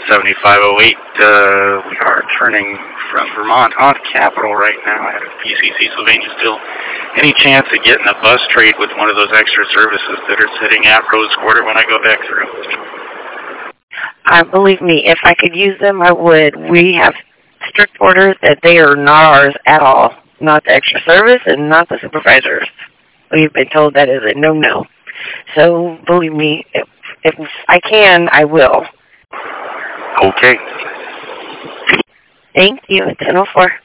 7508. We are turning from Vermont on Capitol right now at PCC Sylvania still. Any chance of getting a bus trade with one of those extra services that are sitting at Rose Quarter when I go back through? Believe me, if I could use them, I would. We have strict orders that they are not ours at all. Not the extra service and not the supervisors. We've been told that is a no-no. So, believe me, if I can, I will. Okay. Thank you. 10:04.